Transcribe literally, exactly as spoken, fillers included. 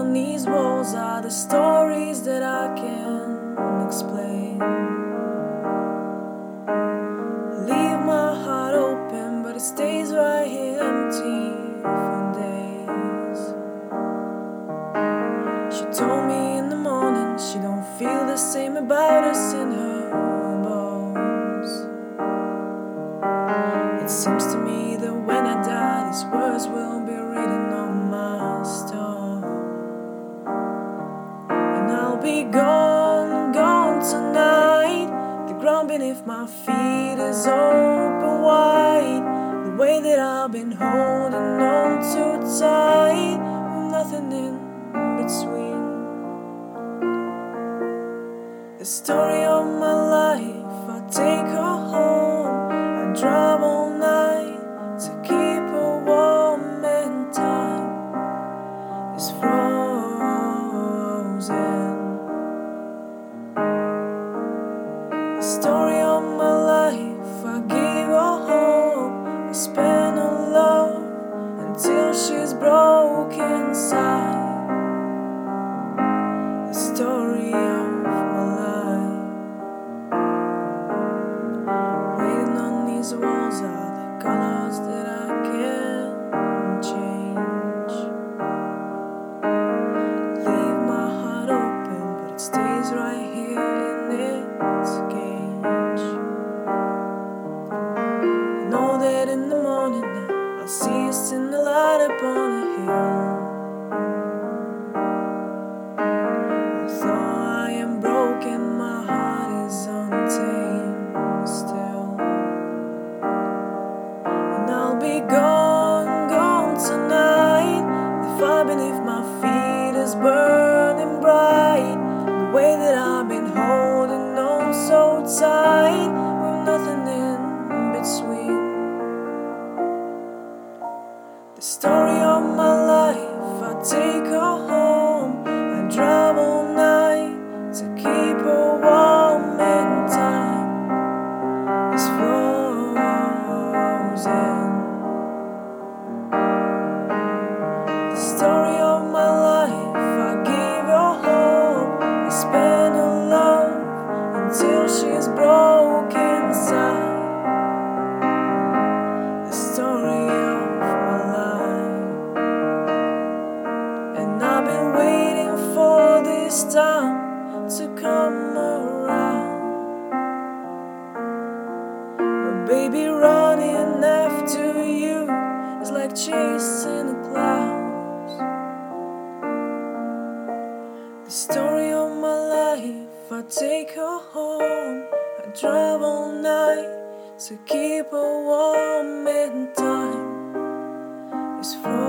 on these walls are the stories that I can't explain. Leave my heart open, but it stays right here empty for days. She told me in the morning she don't feel the same about us in her bones. It seems to me that when I die, these words will be written on my stone. And I'll be gone, gone tonight. The ground beneath my feet is open wide. The way that I've been holding on too tight, with nothing in between. The story of my life, I take her home. I drive all night to keep her warm, and time is frozen. The story of my life, I give her hope. I spend her love until she's broken inside. The story of my life. Written on these walls are the colors that I can't change. Leave my heart open, but it stays right here in its cage. I know that in the morning I'll see us in the light upon a hill. Although I am broken, my heart is untamed still. And I'll be gone, gone tonight. The fire beneath my feet is burning bright. The way that I've been holding on so tight, with nothing in between. The story of my life, I take her home. I drive all night to keep her warm, and time is frozen. The story of my life, I give her hope. I spend her love until she's broken inside. The story of my life. And I've been waiting for this time to come around. But baby, running after you is like chasing the clouds. The story of my life, I take her home. I drive all night to keep her warm, and time is frozen.